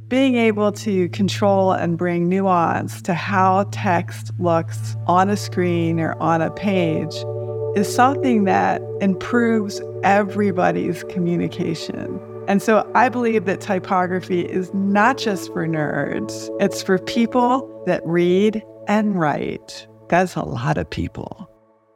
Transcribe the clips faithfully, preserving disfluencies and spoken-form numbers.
being able to control and bring nuance to how text looks on a screen or on a page is something that improves everybody's communication. And so I believe that typography is not just for nerds. It's for people that read and write. That's a lot of people.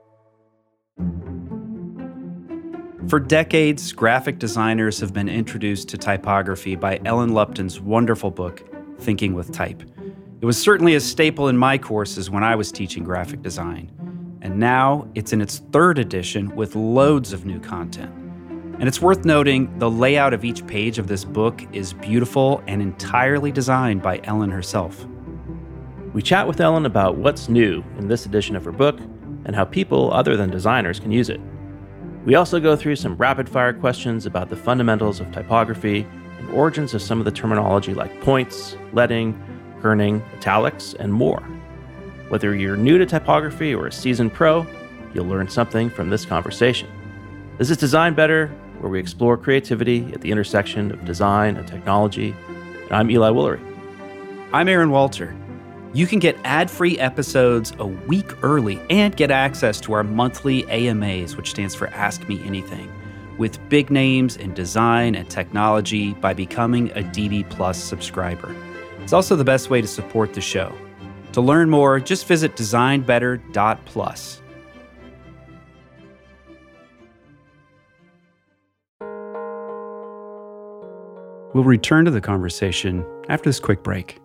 For decades, graphic designers have been introduced to typography by Ellen Lupton's wonderful book, Thinking with Type. It was certainly a staple in my courses when I was teaching graphic design. And now it's in its third edition with loads of new content. And it's worth noting the layout of each page of this book is beautiful and entirely designed by Ellen herself. We chat with Ellen about what's new in this edition of her book and how people other than designers can use it. We also go through some rapid-fire questions about the fundamentals of typography and origins of some of the terminology like points, leading, kerning, italics, and more. Whether you're new to typography or a seasoned pro, you'll learn something from this conversation. This is Design Better, where we explore creativity at the intersection of design and technology. And I'm Eli Woolery. I'm Aaron Walter. You can get ad-free episodes a week early and get access to our monthly A M As, which stands for Ask Me Anything, with big names in design and technology by becoming a D B Plus subscriber. It's also the best way to support the show. To learn more, just visit design better dot plus. We'll return to the conversation after this quick break.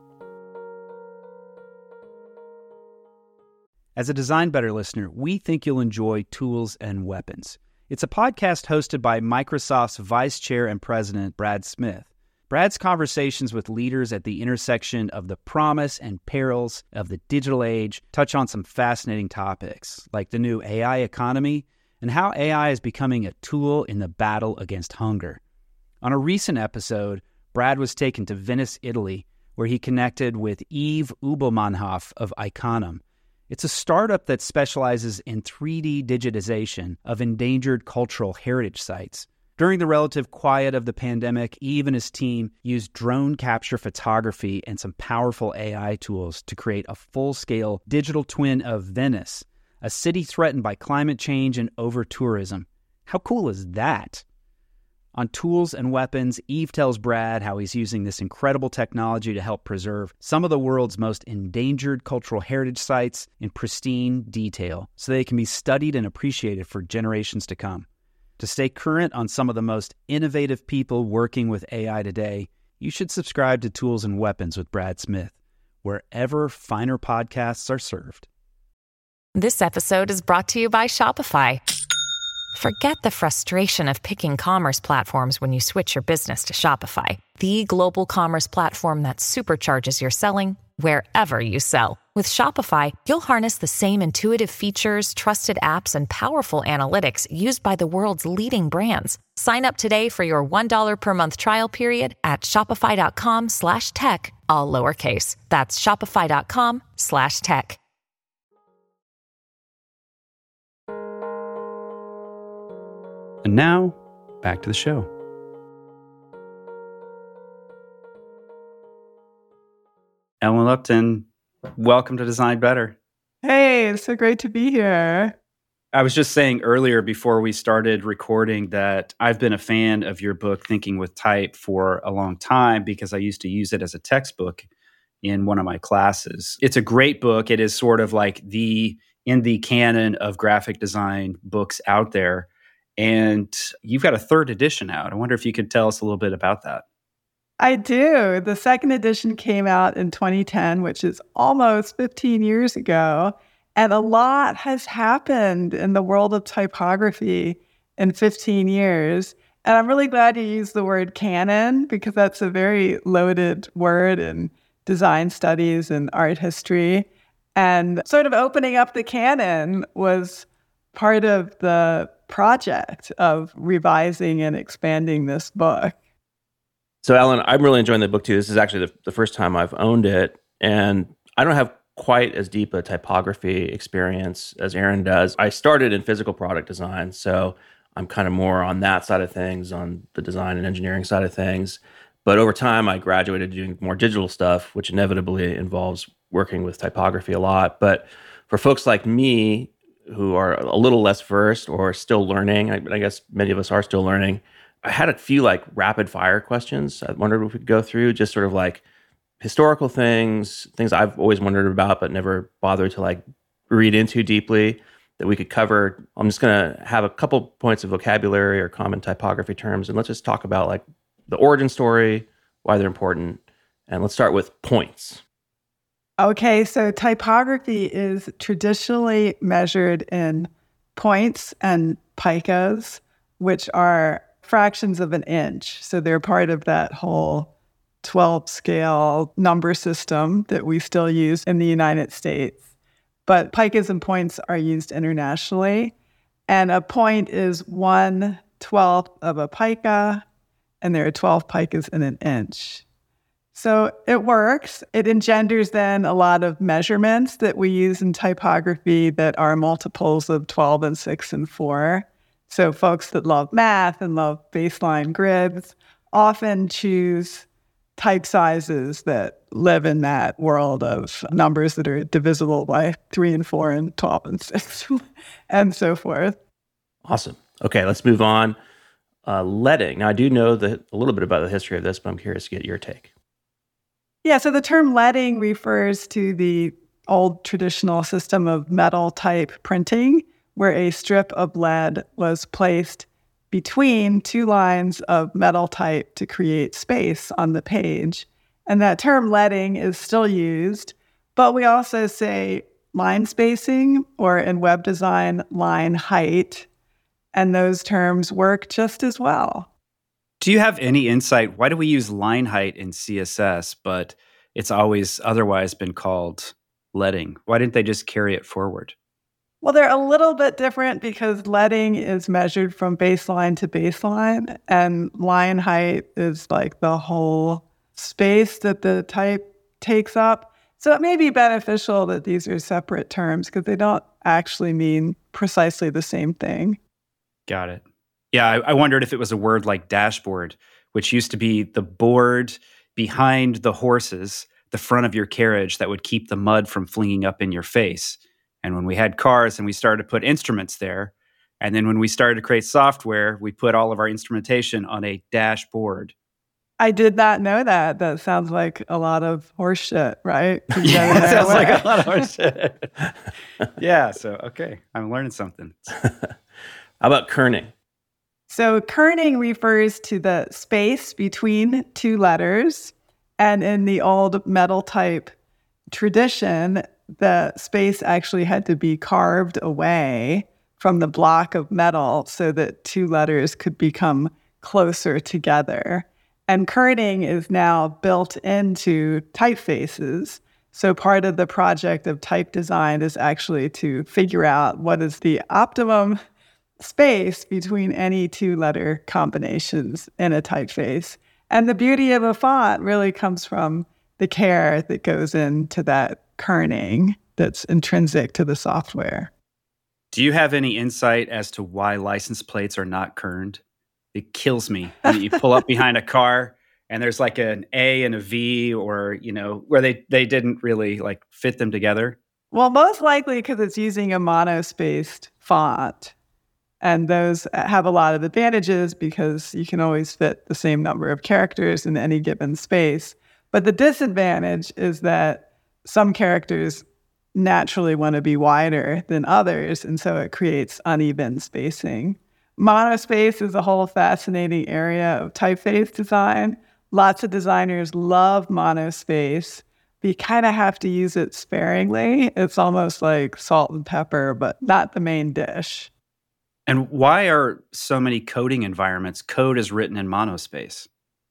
As a Design Better listener, we think you'll enjoy Tools and Weapons. It's a podcast hosted by Microsoft's Vice Chair and President, Brad Smith. Brad's conversations with leaders at the intersection of the promise and perils of the digital age touch on some fascinating topics, like the new A I economy and how A I is becoming a tool in the battle against hunger. On a recent episode, Brad was taken to Venice, Italy, where he connected with Yves Ubelmannhoff of Iconem. It's a startup that specializes in three D digitization of endangered cultural heritage sites. During the relative quiet of the pandemic, Yves and his team used drone capture photography and some powerful A I tools to create a full-scale digital twin of Venice, a city threatened by climate change and over-tourism. How cool is that? On Tools and Weapons, Yves tells Brad how he's using this incredible technology to help preserve some of the world's most endangered cultural heritage sites in pristine detail so they can be studied and appreciated for generations to come. To stay current on some of the most innovative people working with A I today, you should subscribe to Tools and Weapons with Brad Smith, wherever finer podcasts are served. This episode is brought to you by Shopify. Forget the frustration of picking commerce platforms when you switch your business to Shopify, the global commerce platform that supercharges your selling wherever you sell. With Shopify, you'll harness the same intuitive features, trusted apps, and powerful analytics used by the world's leading brands. Sign up today for your one dollar per month trial period at shopify.com slash tech, all lowercase. That's shopify.com slash tech. And now, back to the show. Ellen Lupton, welcome to Design Better. Hey, it's so great to be here. I was just saying earlier before we started recording that I've been a fan of your book, Thinking with Type, for a long time because I used to use it as a textbook in one of my classes. It's a great book. It is sort of like the, in the canon of graphic design books out there. And you've got a third edition out. I wonder if you could tell us a little bit about that. I do. The second edition came out in twenty ten, which is almost fifteen years ago. And a lot has happened in the world of typography in fifteen years. And I'm really glad you used the word canon because that's a very loaded word in design studies and art history. And sort of opening up the canon was part of the project of revising and expanding this book. So, Ellen, I'm really enjoying the book, too. This is actually the, the first time I've owned it, and I don't have quite as deep a typography experience as Aaron does. I started in physical product design, so I'm kind of more on that side of things, on the design and engineering side of things. But over time, I graduated doing more digital stuff, which inevitably involves working with typography a lot. But for folks like me who are a little less versed or still learning, I, I guess many of us are still learning, I had a few like rapid fire questions I wondered if we could go through, just sort of like historical things, things I've always wondered about but never bothered to like read into deeply that we could cover. I'm just going to have a couple points of vocabulary or common typography terms, and let's just talk about like the origin story, why they're important, and let's start with points. Okay, so typography is traditionally measured in points and picas, which are fractions of an inch. So they're part of that whole twelve scale number system that we still use in the United States. But picas and points are used internationally. And a point is one twelfth of a pica, and there are twelve picas in an inch. So it works. It engenders then a lot of measurements that we use in typography that are multiples of twelve and six and four. So folks that love math and love baseline grids often choose type sizes that live in that world of numbers that are divisible by three and four and twelve and six and so forth. Awesome. Okay, let's move on. Uh, leading. Now, I do know the, a little bit about the history of this, but I'm curious to get your take. Yeah, so the term leading refers to the old traditional system of metal type printing, where a strip of lead was placed between two lines of metal type to create space on the page. And that term leading is still used, but we also say line spacing, or in web design, line height. And those terms work just as well. Do you have any insight? Why do we use line height in C S S, but it's always otherwise been called leading? Why didn't they just carry it forward? Well, they're a little bit different because leading is measured from baseline to baseline, and line height is like the whole space that the type takes up. So it may be beneficial that these are separate terms because they don't actually mean precisely the same thing. Got it. Yeah, I, I wondered if it was a word like dashboard, which used to be the board behind the horses, the front of your carriage that would keep the mud from flinging up in your face. And when we had cars and we started to put instruments there, and then when we started to create software, we put all of our instrumentation on a dashboard. I did not know that. That sounds like a lot of horse shit, right? Yeah, it sounds like a lot of horse shit. Yeah, so, okay, I'm learning something. How about kerning? So kerning refers to the space between two letters. And in the old metal type tradition, the space actually had to be carved away from the block of metal so that two letters could become closer together. And kerning is now built into typefaces. So part of the project of type design is actually to figure out what is the optimum space between any two letter combinations in a typeface. And the beauty of a font really comes from the care that goes into that kerning that's intrinsic to the software. Do you have any insight as to why license plates are not kerned? It kills me when you pull up behind a car and there's like an A and a V, or, you know, where they, they didn't really like fit them together. Well, most likely because it's using a monospaced font. And those have a lot of advantages because you can always fit the same number of characters in any given space. But the disadvantage is that some characters naturally want to be wider than others, and so it creates uneven spacing. Monospace is a whole fascinating area of typeface design. Lots of designers love monospace, but you kind of have to use it sparingly. It's almost like salt and pepper, but not the main dish. And why are so many coding environments, code is written in monospace?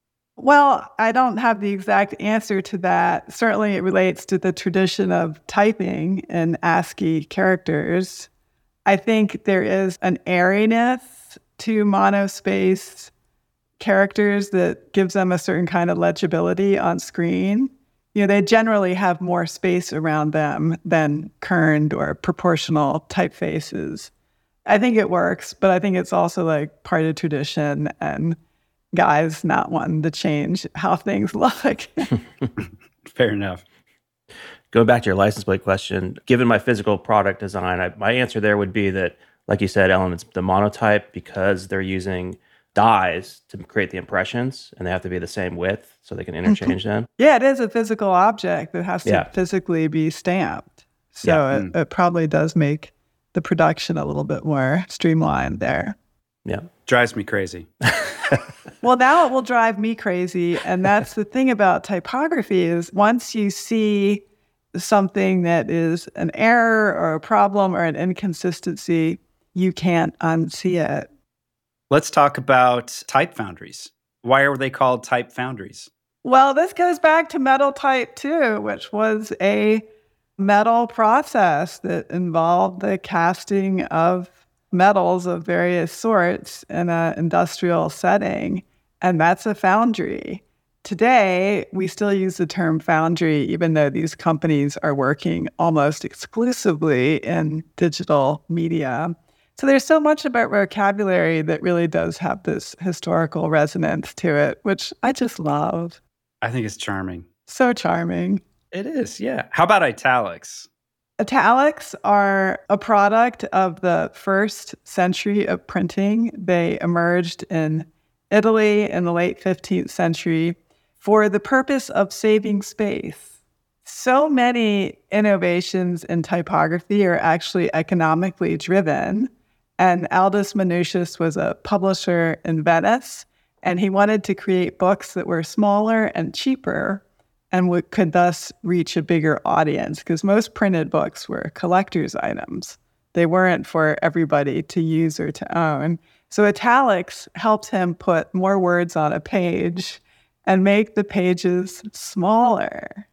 Well, I don't have the exact answer to that. Certainly it relates to the tradition of typing in ASCII characters. I think there is an airiness to monospace characters that gives them a certain kind of legibility on screen. You know, they generally have more space around them than kerned or proportional typefaces. I think it works, but I think it's also like part of tradition, and guys not wanting to change how things look. Fair enough. Going back to your license plate question, given my physical product design, I, my answer there would be that, like you said, Ellen, it's the monotype because they're using dies to create the impressions, and they have to be the same width so they can interchange them. Yeah, it is a physical object that has to Yeah. physically be stamped. So Yeah. it, it probably does make the production a little bit more streamlined there. Yeah. Drives me crazy. Well, now it will drive me crazy. And that's the thing about typography is once you see something that is an error or a problem or an inconsistency, you can't unsee it. Let's talk about type foundries. Why are they called type foundries? Well, this goes back to metal type two, which was a metal process that involved the casting of metals of various sorts in an industrial setting. And that's a foundry. Today, we still use the term foundry, even though these companies are working almost exclusively in digital media. So there's so much about vocabulary that really does have this historical resonance to it, which I just love. I think it's charming. So charming. It is, yeah. How about italics? Italics are a product of the first century of printing. They emerged in Italy in the late fifteenth century for the purpose of saving space. So many innovations in typography are actually economically driven. And Aldus Manutius was a publisher in Venice, and he wanted to create books that were smaller and cheaper and would, could thus reach a bigger audience, because most printed books were collector's items. They weren't for everybody to use or to own. So italics helped him put more words on a page and make the pages smaller.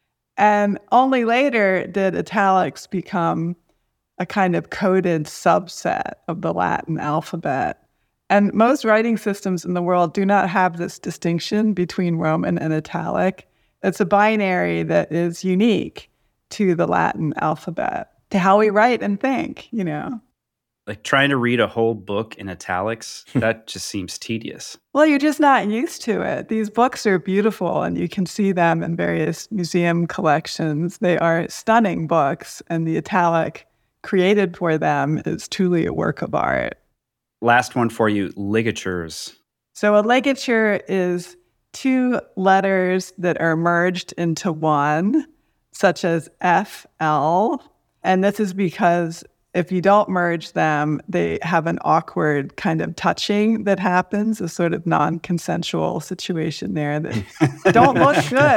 And only later did italics become a kind of coded subset of the Latin alphabet. And most writing systems in the world do not have this distinction between Roman and italic. It's a binary that is unique to the Latin alphabet, to how we write and think, you know. Like trying to read a whole book in italics, that just seems tedious. Well, you're just not used to it. These books are beautiful, and you can see them in various museum collections. They are stunning books, and the italic created for them is truly a work of art. Last one for you, ligatures. So a ligature is two letters that are merged into one, such as F L. And this is because if you don't merge them, they have an awkward kind of touching that happens, a sort of non-consensual situation there that don't look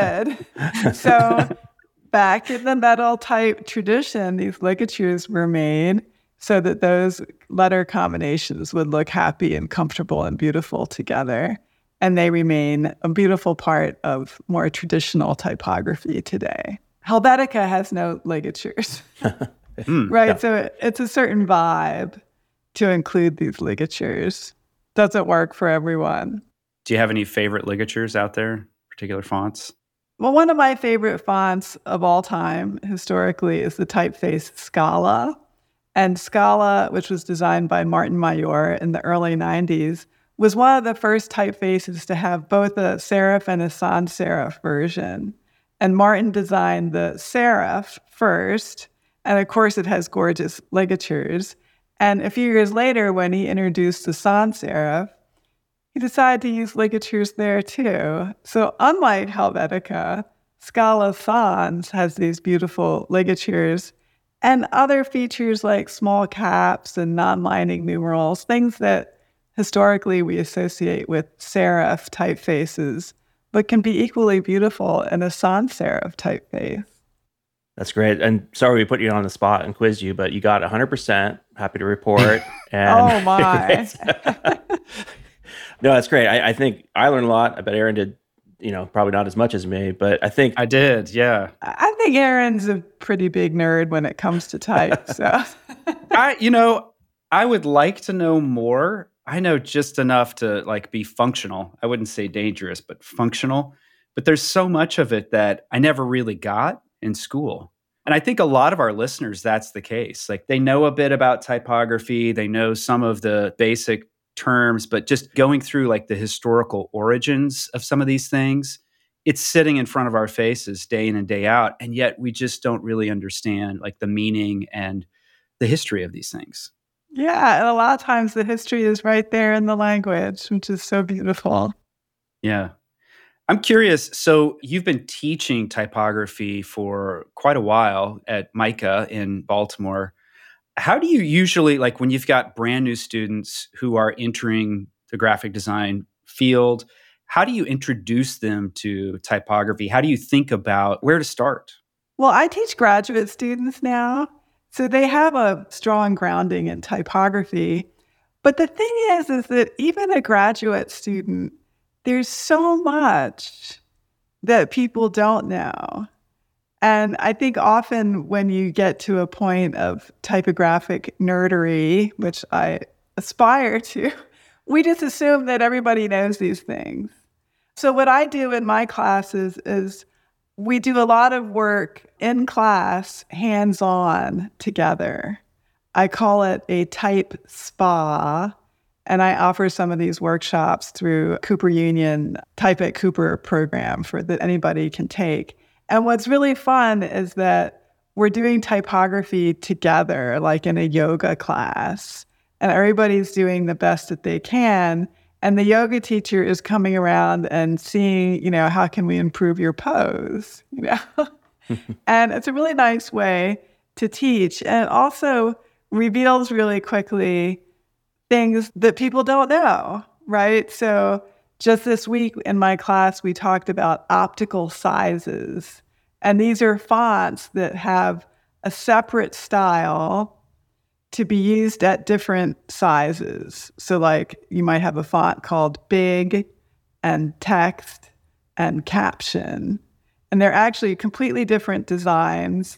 good. So back in the metal type tradition, these ligatures were made so that those letter combinations would look happy and comfortable and beautiful together. And they remain a beautiful part of more traditional typography today. Helvetica has no ligatures, Mm, right? yeah. So it, it's a certain vibe to include these ligatures. Doesn't work for everyone. Do you have any favorite ligatures out there, particular fonts? Well, one of my favorite fonts of all time, historically, is the typeface Scala. And Scala, which was designed by Martin Mayor in the early nineties, was one of the first typefaces to have both a serif and a sans serif version. And Martin designed the serif first, and of course it has gorgeous ligatures. And a few years later, when he introduced the sans serif, he decided to use ligatures there too. So unlike Helvetica, Scala Sans has these beautiful ligatures and other features like small caps and non-lining numerals, things that historically we associate with serif typefaces, but can be equally beautiful in a sans serif typeface. That's great. And sorry we put you on the spot and quizzed you, but you got one hundred percent. Happy to report. And Oh, my. No, that's great. I, I think I learned a lot. I bet Aaron did, you know, probably not as much as me, but I think I did, yeah. I think Aaron's a pretty big nerd when it comes to type. So, I, you know, I would like to know more. I know just enough to like be functional. I wouldn't say dangerous, but functional. But there's so much of it that I never really got in school. And I think a lot of our listeners, that's the case. Like they know a bit about typography. They know some of the basic terms, but just going through like the historical origins of some of these things, it's sitting in front of our faces day in and day out. And yet we just don't really understand like the meaning and the history of these things. Yeah. And a lot of times the history is right there in the language, which is so beautiful. Yeah. I'm curious. So you've been teaching typography for quite a while at MICA in Baltimore. How do you usually, like when you've got brand new students who are entering the graphic design field, how do you introduce them to typography? How do you think about where to start? Well, I teach graduate students now, so they have a strong grounding in typography. But the thing is, is that even a graduate student, there's so much that people don't know. And I think often when you get to a point of typographic nerdery, which I aspire to, we just assume that everybody knows these things. So what I do in my classes is we do a lot of work in class, hands-on together. I call it a type spa. And I offer some of these workshops through Cooper Union Type at Cooper program for that anybody can take. And what's really fun is that we're doing typography together, like in a yoga class, and everybody's doing the best that they can. And the yoga teacher is coming around and seeing, you know, how can we improve your pose, you know? And it's a really nice way to teach. And it also reveals really quickly things that people don't know, right? So just this week in my class, we talked about optical sizes. And these are fonts that have a separate style to be used at different sizes. So like you might have a font called big and text and caption. And they're actually completely different designs.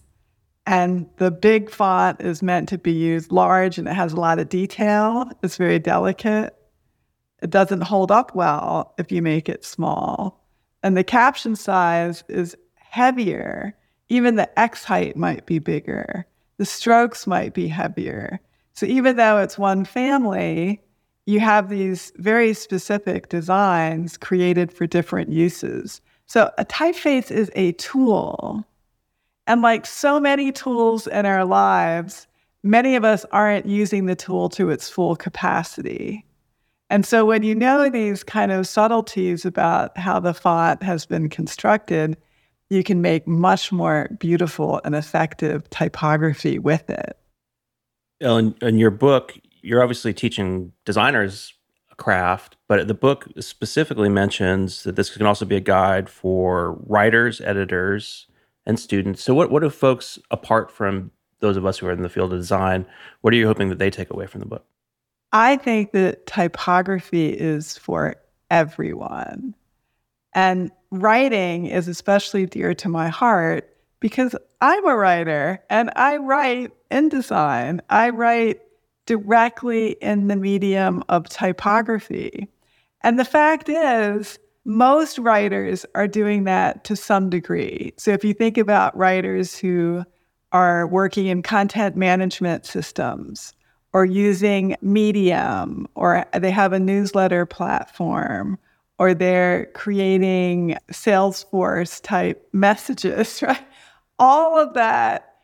And the big font is meant to be used large and it has a lot of detail. It's very delicate. It doesn't hold up well if you make it small. And the caption size is heavier. Even the X height might be bigger. The strokes might be heavier. So even though it's one family, you have these very specific designs created for different uses. So a typeface is a tool. And like so many tools in our lives, many of us aren't using the tool to its full capacity. And so when you know these kind of subtleties about how the font has been constructed, you can make much more beautiful and effective typography with it. In, in your book, you're obviously teaching designers a craft, but the book specifically mentions that this can also be a guide for writers, editors, and students. So what, what do folks, apart from those of us who are in the field of design, what are you hoping that they take away from the book? I think that typography is for everyone. And writing is especially dear to my heart because I'm a writer and I write in design. I write directly in the medium of typography. And the fact is, most writers are doing that to some degree. So if you think about writers who are working in content management systems or using Medium, or they have a newsletter platform, or they're creating Salesforce type messages, right? All of that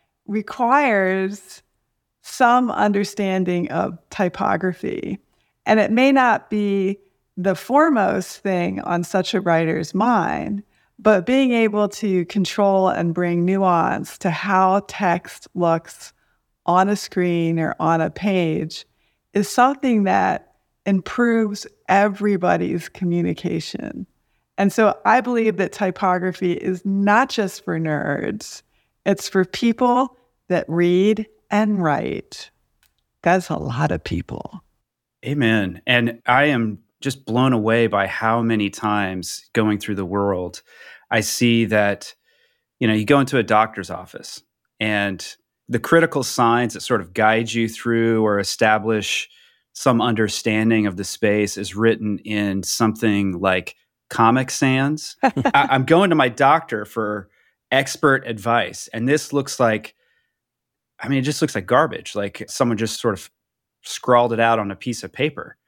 requires some understanding of typography. And it may not be the foremost thing on such a writer's mind, but being able to control and bring nuance to how text looks on a screen or on a page is something that improves everybody's communication. And so I believe that typography is not just for nerds. It's for people that read and write. That's a lot of people. Amen. And I am just blown away by how many times going through the world, I see that, you know, you go into a doctor's office and the critical signs that sort of guide you through or establish some understanding of the space is written in something like Comic Sans. I, I'm going to my doctor for expert advice. And this looks like, I mean, it just looks like garbage. Like someone just sort of scrawled it out on a piece of paper.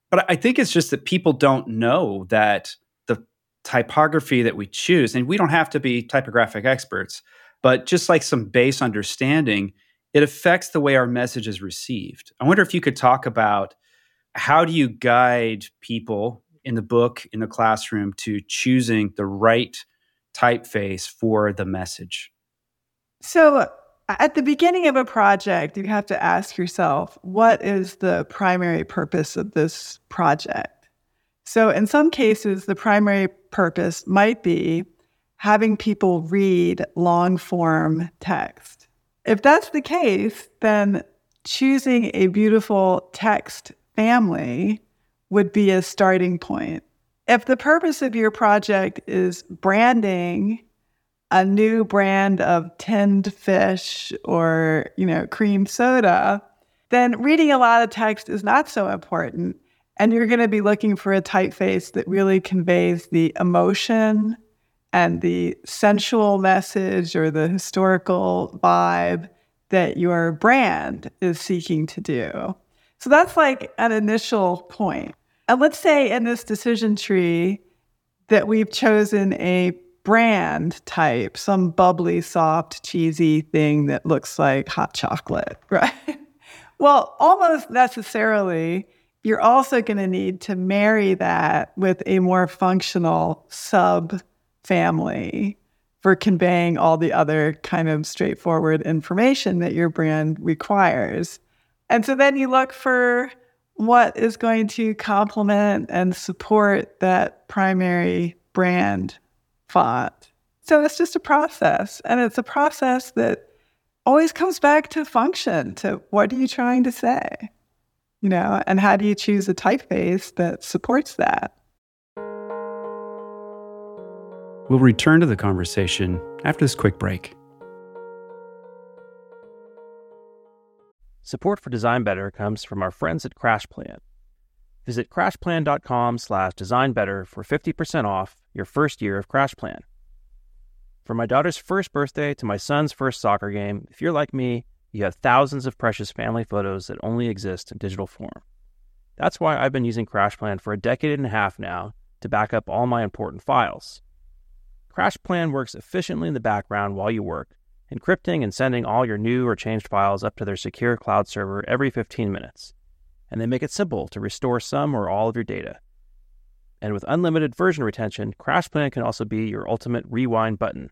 But I think it's just that people don't know that the typography that we choose, and we don't have to be typographic experts, but just like some base understanding, it affects the way our message is received. I wonder if you could talk about how do you guide people in the book, in the classroom, to choosing the right typeface for the message? So at the beginning of a project, you have to ask yourself, what is the primary purpose of this project? So in some cases, the primary purpose might be having people read long-form text. If that's the case, then choosing a beautiful text family would be a starting point. If the purpose of your project is branding a new brand of tinned fish or, you know, cream soda, then reading a lot of text is not so important. And you're going to be looking for a typeface that really conveys the emotion and the sensual message or the historical vibe that your brand is seeking to do. So that's like an initial point. And let's say in this decision tree that we've chosen a brand type, some bubbly, soft, cheesy thing that looks like hot chocolate, right? Well, almost necessarily, you're also going to need to marry that with a more functional sub-family for conveying all the other kind of straightforward information that your brand requires. And so then you look for what is going to complement and support that primary brand font. So it's just a process. And it's a process that always comes back to function, to what are you trying to say? You know, and how do you choose a typeface that supports that? We'll return to the conversation after this quick break. Support for Design Better comes from our friends at CrashPlan. Visit crashplan.com slash designbetter for fifty percent off your first year of CrashPlan. From my daughter's first birthday to my son's first soccer game, if you're like me, you have thousands of precious family photos that only exist in digital form. That's why I've been using CrashPlan for a decade and a half now to back up all my important files. CrashPlan works efficiently in the background while you work, encrypting and sending all your new or changed files up to their secure cloud server every fifteen minutes. And they make it simple to restore some or all of your data. And with unlimited version retention, CrashPlan can also be your ultimate rewind button.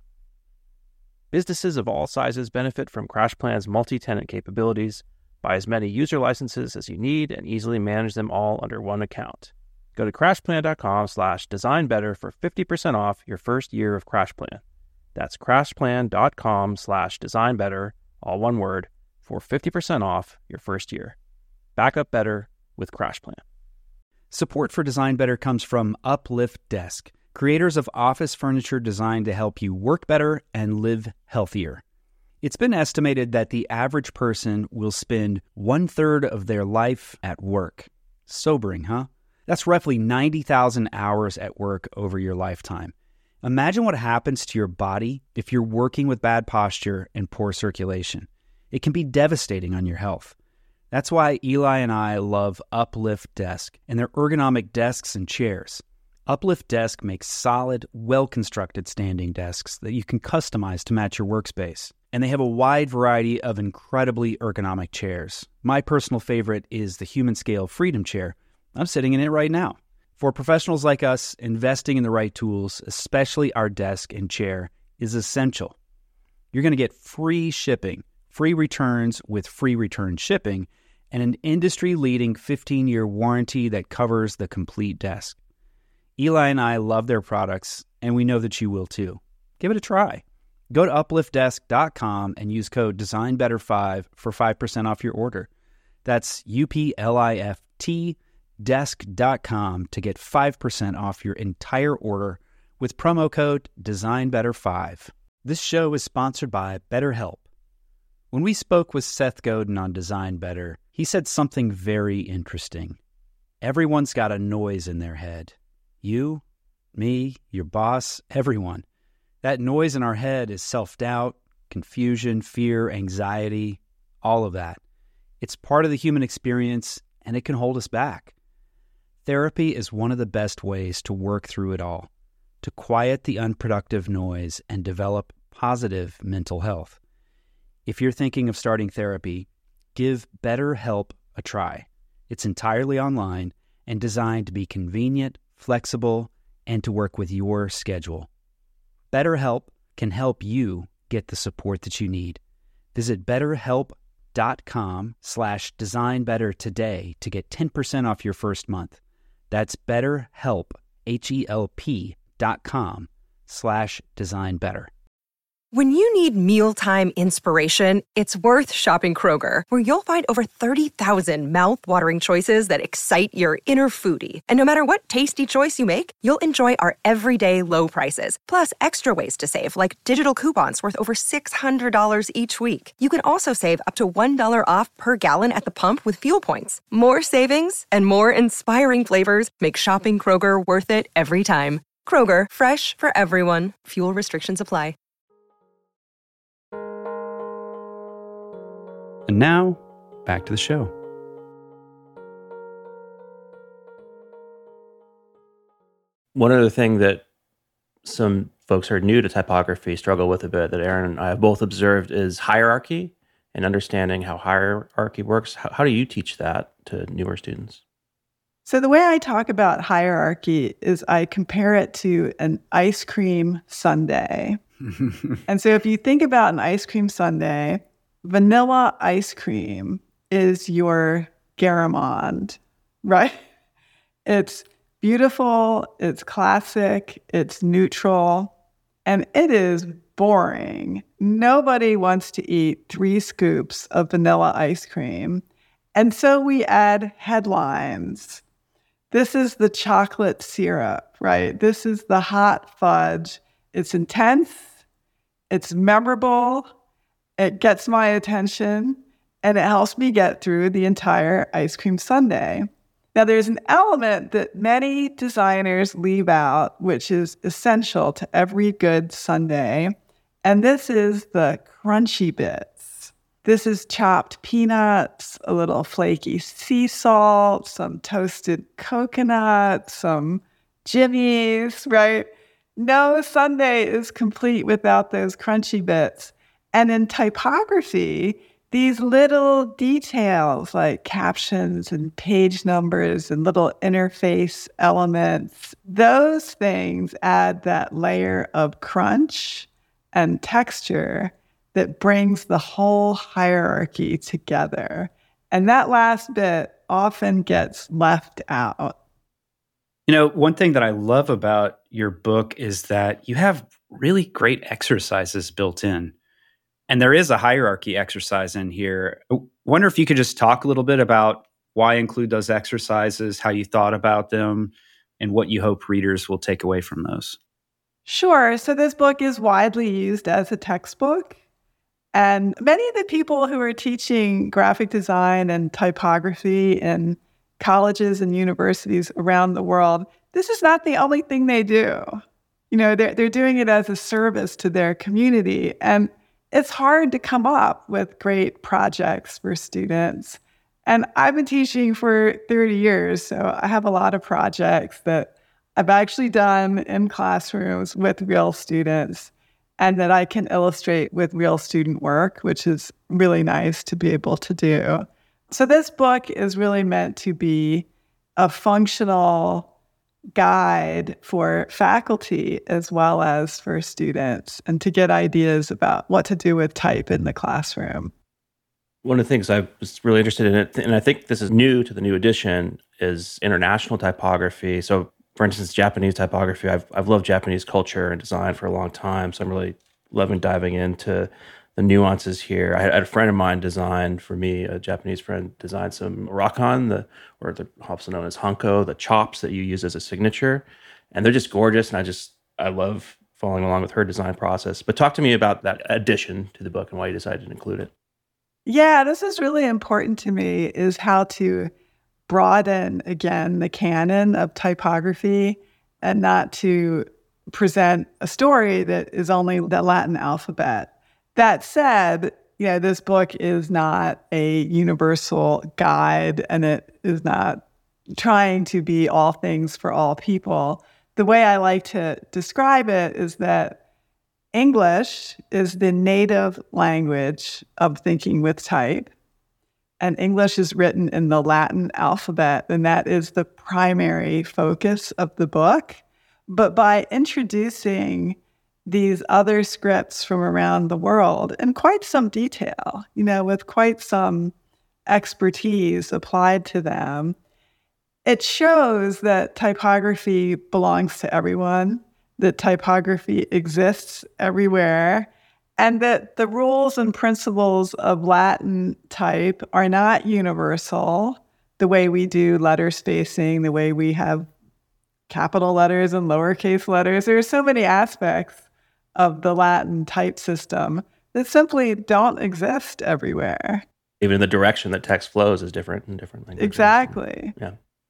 Businesses of all sizes benefit from CrashPlan's multi-tenant capabilities. Buy as many user licenses as you need and easily manage them all under one account. Go to crashplan.com slash designbetter for fifty percent off your first year of CrashPlan. That's crashplan.com slash designbetter, all one word, for fifty percent off your first year. Back up better with CrashPlan. Support for Design Better comes from Uplift Desk, creators of office furniture designed to help you work better and live healthier. It's been estimated that the average person will spend one-third of their life at work. Sobering, huh? That's roughly ninety thousand hours at work over your lifetime. Imagine what happens to your body if you're working with bad posture and poor circulation. It can be devastating on your health. That's why Eli and I love Uplift Desk and their ergonomic desks and chairs. Uplift Desk makes solid, well-constructed standing desks that you can customize to match your workspace. And they have a wide variety of incredibly ergonomic chairs. My personal favorite is the Human Scale Freedom Chair. I'm sitting in it right now. For professionals like us, investing in the right tools, especially our desk and chair, is essential. You're going to get free shipping, free returns with free return shipping, and an industry-leading fifteen-year warranty that covers the complete desk. Eli and I love their products, and we know that you will too. Give it a try. Go to uplift desk dot com and use code design better five for five percent off your order. That's U P L I F T desk dot com to get five percent off your entire order with promo code design better five. This show is sponsored by BetterHelp. When we spoke with Seth Godin on Design Better, he said something very interesting. Everyone's got a noise in their head. You, me, your boss, everyone. That noise in our head is self-doubt, confusion, fear, Therapy is one of the best ways to work through it all, to quiet the unproductive noise and develop positive mental health. If you're thinking of starting therapy, give BetterHelp a try. It's entirely online and designed to be convenient, flexible, and to work with your schedule. BetterHelp can help you get the support that you need. Visit betterhelp.com slash designbetter today to get ten percent off your first month. That's betterhelp, H-E-L-P dot com slash designbetter. When you need mealtime inspiration, it's worth shopping Kroger, where you'll find over thirty thousand mouth-watering choices that excite your inner foodie. And no matter what tasty choice you make, you'll enjoy our everyday low prices, plus extra ways to save, like digital coupons worth over six hundred dollars each week. You can also save up to one dollar off per gallon at the pump with fuel points. More savings and more inspiring flavors make shopping Kroger worth it every time. Kroger, fresh for everyone. Fuel restrictions apply. And now, back to the show. One other thing that some folks who are new to typography struggle with a bit that Erin and I have both observed is hierarchy and understanding how hierarchy works. How, how do you teach that to newer students? So the way I talk about hierarchy is I compare it to an ice cream sundae. And so if you think about an ice cream sundae, vanilla ice cream is your Garamond, right? It's beautiful, it's classic, it's neutral, and it is boring. Nobody wants to eat three scoops of vanilla ice cream. And so we add headlines. This is the chocolate syrup, right? This is the hot fudge. It's intense, it's memorable, it gets my attention, and it helps me get through the entire ice cream sundae. Now, there's an element that many designers leave out, which is essential to every good sundae, and this is the crunchy bits. This is chopped peanuts, a little flaky sea salt, some toasted coconut, some jimmies, right? No sundae is complete without those crunchy bits. And in typography, these little details like captions and page numbers and little interface elements, those things add that layer of crunch and texture that brings the whole hierarchy together. And that last bit often gets left out. You know, one thing that I love about your book is that you have really great exercises built in. And there is a hierarchy exercise in here. I wonder if you could just talk a little bit about why include those exercises, how you thought about them, and what you hope readers will take away from those. Sure. So this book is widely used as a textbook. And many of the people who are teaching graphic design and typography in colleges and universities around the world, this is not the only thing they do. You know, they're, they're doing it as a service to their community. And it's hard to come up with great projects for students. And I've been teaching for thirty years, so I have a lot of projects that I've actually done in classrooms with real students and that I can illustrate with real student work, which is really nice to be able to do. So this book is really meant to be a functional guide for faculty as well as for students, and to get ideas about what to do with type in the classroom. One of the things I was really interested in, it, and I think this is new to the new edition, is international typography. So, for instance, Japanese typography. I've I've loved Japanese culture and design for a long time, so I'm really loving diving into the nuances here. I had, I had a friend of mine design for me, a Japanese friend, designed some rakan, the, or they're also known as hanko, the chops that you use as a signature. And they're just gorgeous. And I just, I love following along with her design process. But talk to me about that addition to the book and why you decided to include it. Yeah, this is really important to me, is how to broaden, again, the canon of typography and not to present a story that is only the Latin alphabet. That said, you know, this book is not a universal guide, and it is not trying to be all things for all people. The way I like to describe it is that English is the native language of thinking with type, and English is written in the Latin alphabet, and that is the primary focus of the book. But by introducing these other scripts from around the world in quite some detail, you know, with quite some expertise applied to them, it shows that typography belongs to everyone, that typography exists everywhere, and that the rules and principles of Latin type are not universal, the way we do letter spacing, the way we have capital letters and lowercase letters. There are so many aspects of the Latin type system that simply don't exist everywhere. Even the direction that text flows is different in different languages. Exactly. Yeah.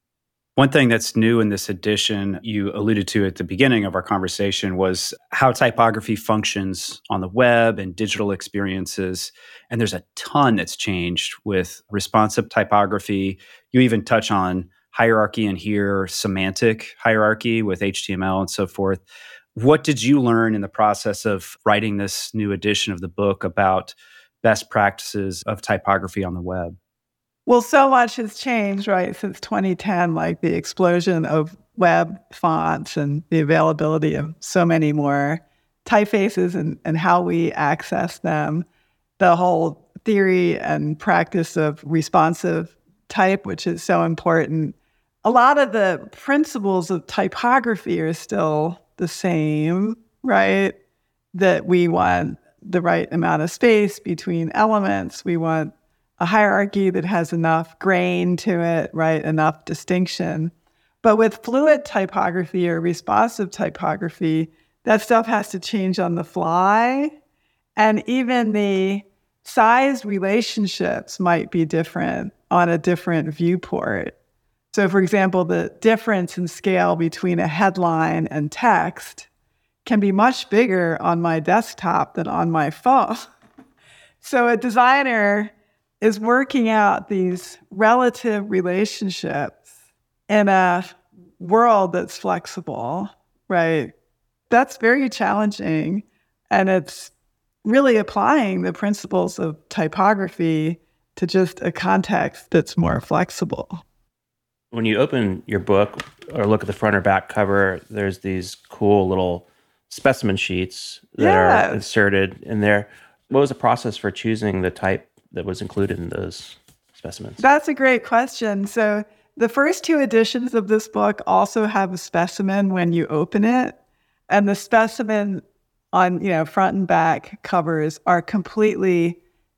One thing that's new in this edition, you alluded to at the beginning of our conversation, was how typography functions on the web and digital experiences. And there's a ton that's changed with responsive typography. You even touch on hierarchy in here, semantic hierarchy with H T M L and so forth. What did you learn in the process of writing this new edition of the book about best practices of typography on the web? Well, so much has changed, right, since twenty ten, like the explosion of web fonts and the availability of so many more typefaces and, and how we access them. The whole theory and practice of responsive type, which is so important. A lot of the principles of typography are still the same, right? That we want the right amount of space between elements. We want a hierarchy that has enough grain to it, right? Enough distinction. But with fluid typography or responsive typography, that stuff has to change on the fly. And even the size relationships might be different on a different viewport. So for example, the difference in scale between a headline and text can be much bigger on my desktop than on my phone. So a designer is working out these relative relationships in a world that's flexible, right? That's very challenging. And it's really applying the principles of typography to just a context that's more flexible. When you open your book or look at the front or back cover, there's these cool little specimen sheets that yes. are inserted in there. What was the process for choosing the type that was included in those specimens? That's a great question. So the first two editions of this book also have a specimen when you open it. And the specimen on, you know, front and back covers are completely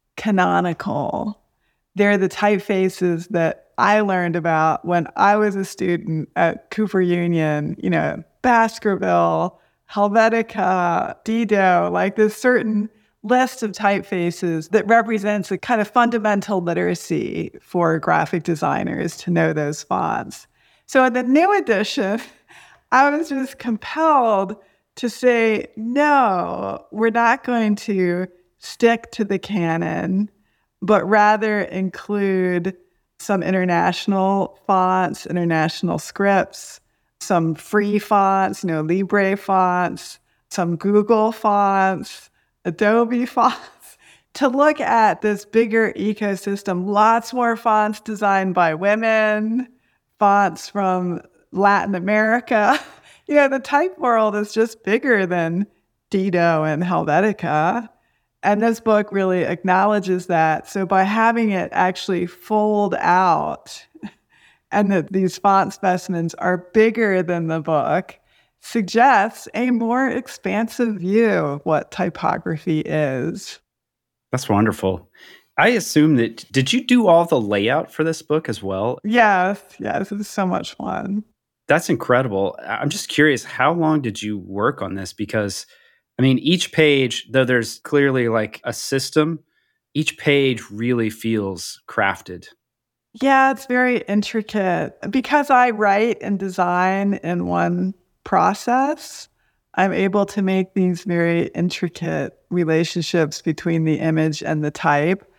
canonical. They're the typefaces that I learned about when I was a student at Cooper Union, you know, Baskerville, Helvetica, Dido, like this certain list of typefaces that represents a kind of fundamental literacy for graphic designers to know those fonts. So in the new edition, I was just compelled to say, no, we're not going to stick to the canon, but rather include some international fonts, international scripts, some free fonts, you know, Libre fonts, some Google fonts, Adobe fonts, to look at this bigger ecosystem. Lots more fonts designed by women, fonts from Latin America. You know, the type world is just bigger than Dido and Helvetica. And this book really acknowledges that. So by having it actually fold out and that these font specimens are bigger than the book suggests a more expansive view of what typography is. That's wonderful. I assume that, did you do all the layout for this book as well? Yes, yes, it's so much fun. That's incredible. I'm just curious, how long did you work on this? Because, I mean, each page, though there's clearly like a system, each page really feels crafted. Yeah, it's very intricate. Because I write and design in one process, I'm able to make these very intricate relationships between the image and the type.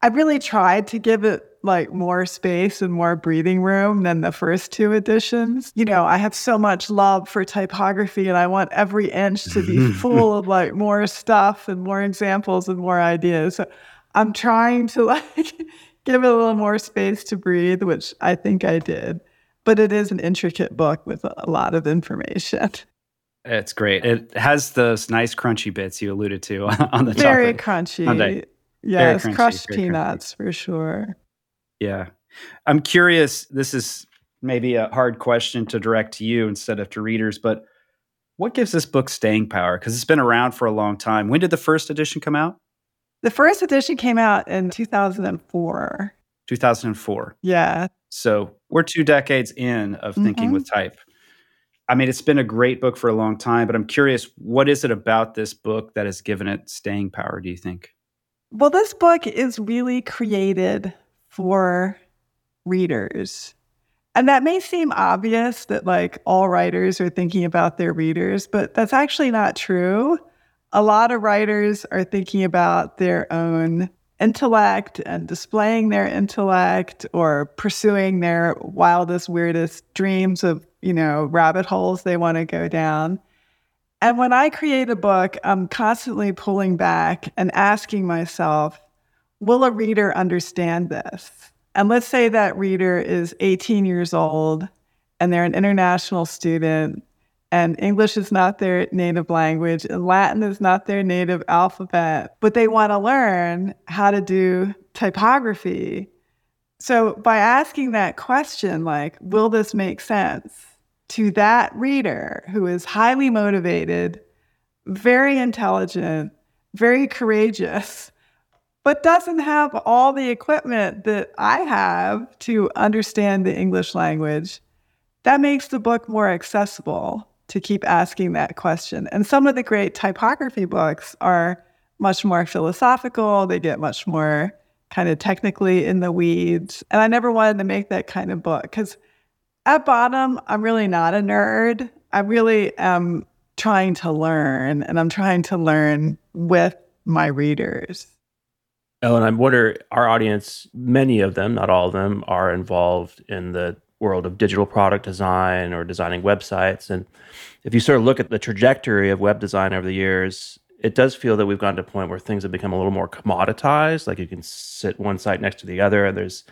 I really tried to give it like more space and more breathing room than the first two editions. You know, I have so much love for typography and I want every inch to be full of like more stuff and more examples and more ideas. So I'm trying to like give it a little more space to breathe, which I think I did. But it is an intricate book with a lot of information. It's great. It has those nice crunchy bits you alluded to on the Very chocolate crunchy. sundae. Yes, Very crunchy, crushed very peanuts for sure. Yeah. I'm curious, this is maybe a hard question to direct to you instead of to readers, but what gives this book staying power? Because it's been around for a long time. When did the first edition come out? The first edition came out in two thousand four. two thousand four. Yeah. So we're two decades in of thinking Mhm. with type. I mean, it's been a great book for a long time, but I'm curious, what is it about this book that has given it staying power, do you think? Well, this book is really created for readers. And that may seem obvious that like all writers are thinking about their readers, but that's actually not true. A lot of writers are thinking about their own intellect and displaying their intellect or pursuing their wildest, weirdest dreams of, you know, rabbit holes they want to go down. And when I create a book, I'm constantly pulling back and asking myself, will a reader understand this? And let's say that reader is eighteen years old and they're an international student and English is not their native language and Latin is not their native alphabet, but they want to learn how to do typography. So by asking that question, like, will this make sense to that reader who is highly motivated, very intelligent, very courageous, but doesn't have all the equipment that I have to understand the English language, that makes the book more accessible to keep asking that question. And some of the great typography books are much more philosophical. They get much more kind of technically in the weeds. And I never wanted to make that kind of book because at bottom, I'm really not a nerd. I really am trying to learn, and I'm trying to learn with my readers. Ellen, I wonder, our audience, many of them, not all of them, are involved in the world of digital product design or designing websites. And if you sort of look at the trajectory of web design over the years, it does feel that we've gotten to a point where things have become a little more commoditized. Like you can sit one site next to the other, and there's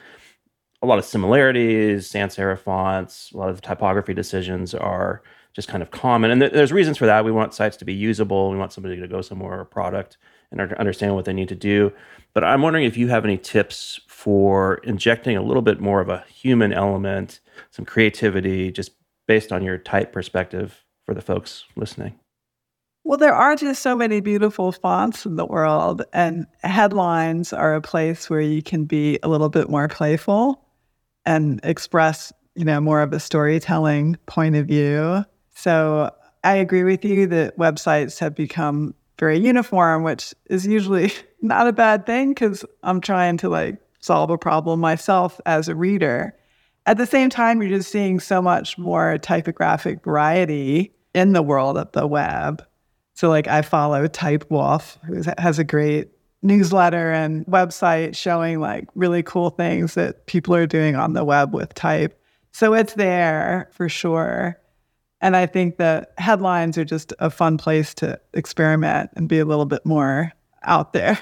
a lot of similarities, sans serif fonts, a lot of typography decisions are just kind of common. And th- there's reasons for that. We want sites to be usable. We want somebody to go somewhere or a product and understand what they need to do. But I'm wondering if you have any tips for injecting a little bit more of a human element, some creativity, just based on your type perspective for the folks listening. Well, there are just so many beautiful fonts in the world, and headlines are a place where you can be a little bit more playful and express, you know, more of a storytelling point of view. So I agree with you that websites have become very uniform, which is usually not a bad thing because I'm trying to like solve a problem myself as a reader. At the same time, you're just seeing so much more typographic variety in the world of the web. So like I follow Typewolf, who has a great newsletter and website showing like really cool things that people are doing on the web with type. So it's there for sure. And I think that headlines are just a fun place to experiment and be a little bit more out there.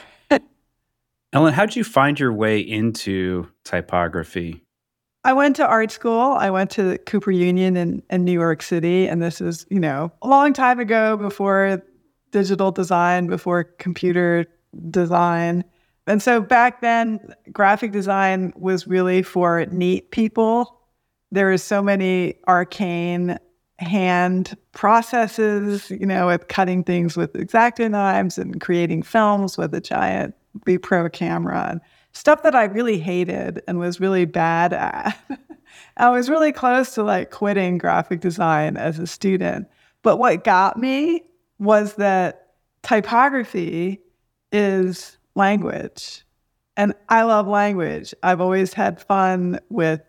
Ellen, how did you find your way into typography? I went to art school. I went to Cooper Union in, in New York City. And this is, you know, a long time ago, before digital design, before computer design. And so back then, graphic design was really for neat people. There is so many arcane hand processes, you know, with cutting things with X-Acto knives and creating films with a giant B Pro camera and stuff that I really hated and was really bad at. I was really close to like quitting graphic design as a student. But what got me was that typography is language. And I love language. I've always had fun with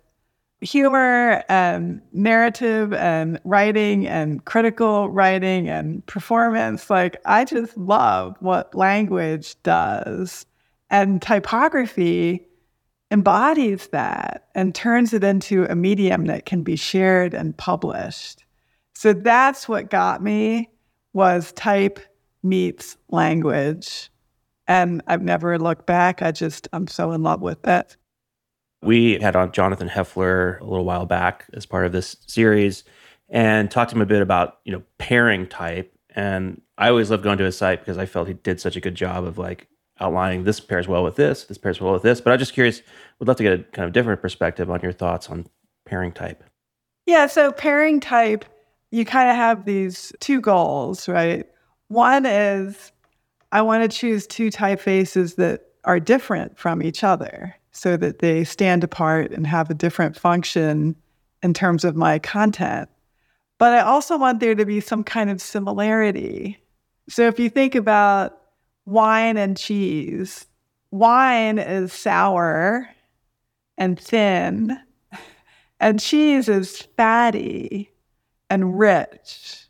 humor and narrative and writing and critical writing and performance. Like, I just love what language does. And typography embodies that and turns it into a medium that can be shared and published. So that's what got me, was type meets language. And I've never looked back. I just, I'm so in love with it. We had on Jonathan Heffler a little while back as part of this series and talked to him a bit about, you know, pairing type. And I always loved going to his site because I felt he did such a good job of like outlining this pairs well with this, this pairs well with this. But I'm just curious, would love to get a kind of different perspective on your thoughts on pairing type. Yeah, so pairing type, you kind of have these two goals, right? One is I want to choose two typefaces that are different from each other so that they stand apart and have a different function in terms of my content. But I also want there to be some kind of similarity. So if you think about wine and cheese, wine is sour and thin, and cheese is fatty and rich.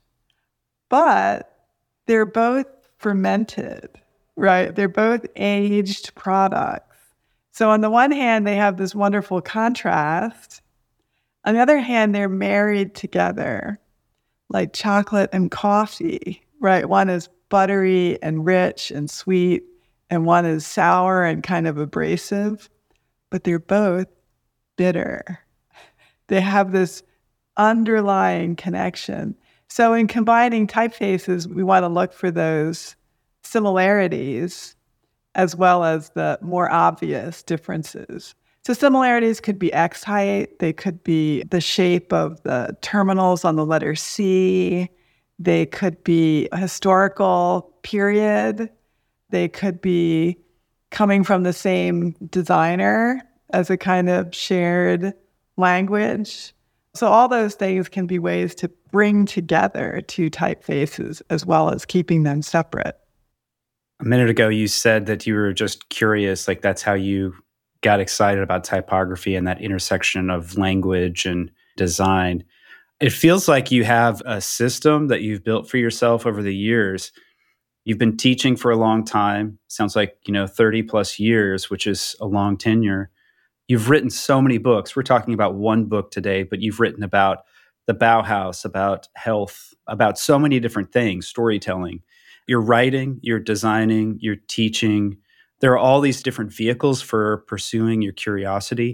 But they're both fermented, right? They're both aged products. So on the one hand, they have this wonderful contrast. On the other hand, they're married together, like chocolate and coffee, right? One is buttery and rich and sweet, and one is sour and kind of abrasive, but they're both bitter. They have this underlying connection. So in combining typefaces, we want to look for those similarities as well as the more obvious differences. So similarities could be X height, they could be the shape of the terminals on the letter C, they could be a historical period, they could be coming from the same designer as a kind of shared language. So all those things can be ways to bring together two typefaces as well as keeping them separate. A minute ago, you said that you were just curious, like that's how you got excited about typography and that intersection of language and design. It feels like you have a system that you've built for yourself over the years. You've been teaching for a long time. Sounds like, you know, thirty plus years, which is a long tenure. You've written so many books. We're talking about one book today, but you've written about the Bauhaus, about health, about so many different things, storytelling. You're writing, you're designing, you're teaching. There are all these different vehicles for pursuing your curiosity.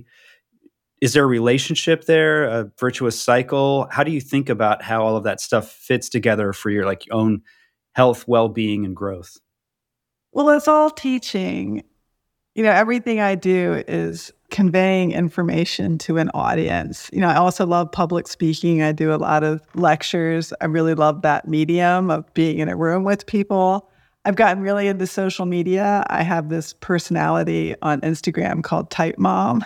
Is there a relationship there, a virtuous cycle? How do you think about how all of that stuff fits together for your like own health, well-being, and growth? Well, it's all teaching. You know, everything I do is conveying information to an audience. You know, I also love public speaking. I do a lot of lectures. I really love that medium of being in a room with people. I've gotten really into social media. I have this personality on Instagram called Type Mom.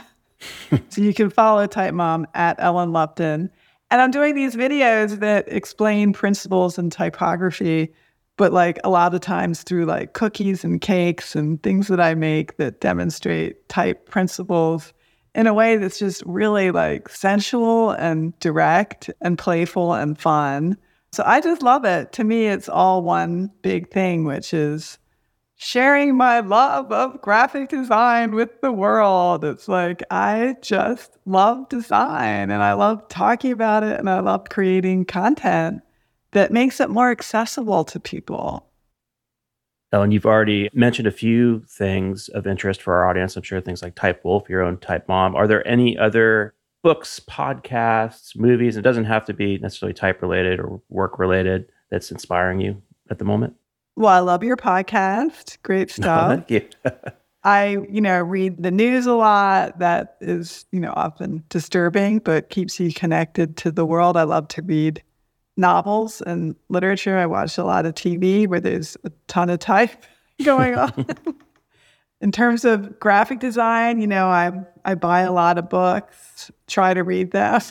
So you can follow Type Mom at Ellen Lupton. And I'm doing these videos that explain principles in typography, but like a lot of times through like cookies and cakes and things that I make that demonstrate type principles in a way that's just really like sensual and direct and playful and fun. So I just love it. To me, it's all one big thing, which is sharing my love of graphic design with the world. It's like, I just love design and I love talking about it and I love creating content that makes it more accessible to people. Ellen, you've already mentioned a few things of interest for our audience. I'm sure things like Type Wolf, your own Type Mom. Are there any other books, podcasts, movies? It doesn't have to be necessarily type related or work related that's inspiring you at the moment. Well, I love your podcast. Great stuff. No, thank you. I, you know, read the news a lot. That is, you know, often disturbing, but keeps you connected to the world. I love to read novels and literature. I watch a lot of T V where there's a ton of type going on. In terms of graphic design, you know, I I buy a lot of books, try to read them.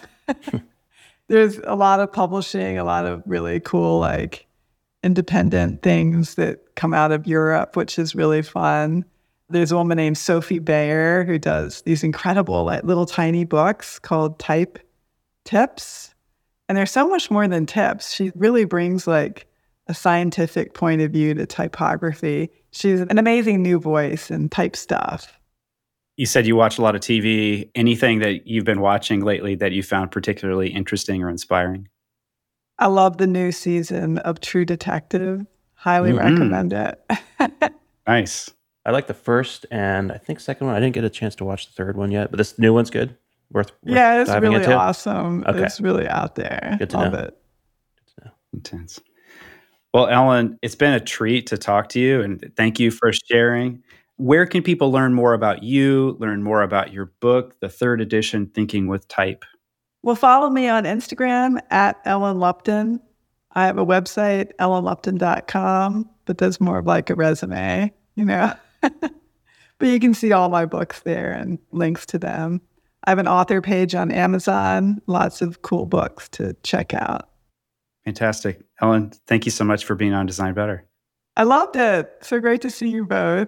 There's a lot of publishing, a lot of really cool, like, independent things that come out of Europe, which is really fun. There's a woman named Sophie Bayer who does these incredible, like, little tiny books called Type Tips. And there's so much more than tips. She really brings like a scientific point of view to typography. She's an amazing new voice in type stuff. You said you watch a lot of T V. Anything that you've been watching lately that you found particularly interesting or inspiring? I love the new season of True Detective. Highly mm-hmm. recommend it. Nice. I like the first and I think second one. I didn't get a chance to watch the third one yet, but this new one's good. Worth, worth yeah, it's diving really into. awesome. Okay. It's really out there. Good to love know. it. Good to know. Intense. Well, Ellen, it's been a treat to talk to you, and thank you for sharing. Where can people learn more about you, learn more about your book, the third edition, Thinking with Type? Well, follow me on Instagram at Ellen Lupton. I have a website, ellen lupton dot com, but that's more of like a resume, you know. But you can see all my books there and links to them. I have an author page on Amazon, lots of cool books to check out. Fantastic. Ellen, thank you so much for being on Design Better. I loved it. So great to see you both.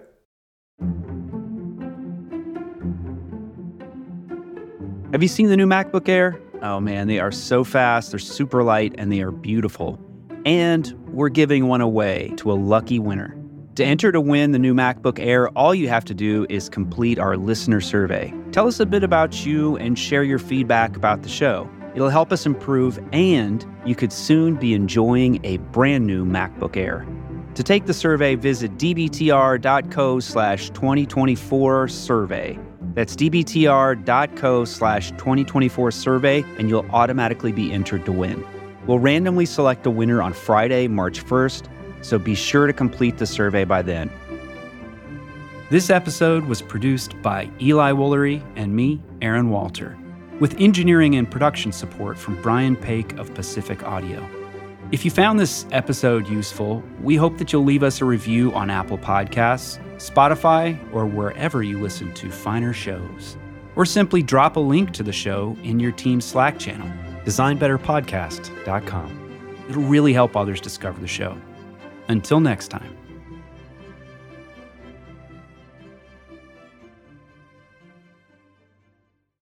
Have you seen the new MacBook Air? Oh man, they are so fast, they're super light, and they are beautiful. And we're giving one away to a lucky winner. To enter to win the new MacBook Air, all you have to do is complete our listener survey. Tell us a bit about you and share your feedback about the show. It'll help us improve, and you could soon be enjoying a brand new MacBook Air. To take the survey, visit dbtr.co slash 2024 survey. That's dbtr.co slash 2024 survey, and you'll automatically be entered to win. We'll randomly select a winner on Friday, March first, so be sure to complete the survey by then. This episode was produced by Eli Woolery and me, Aaron Walter, with engineering and production support from Brian Paik of Pacific Audio. If you found this episode useful, we hope that you'll leave us a review on Apple Podcasts, Spotify, or wherever you listen to finer shows. Or simply drop a link to the show in your team's Slack channel, design better podcast dot com. It'll really help others discover the show. Until next time.